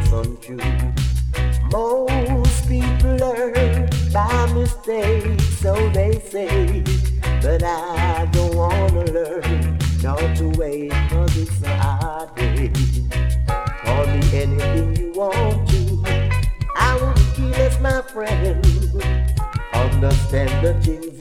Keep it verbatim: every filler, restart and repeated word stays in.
confused. Most people learn by mistake, so they say. But I don't wanna learn not to wait, cause it's a hard day. Call me anything you want to, I will keep as my friend. Understand the things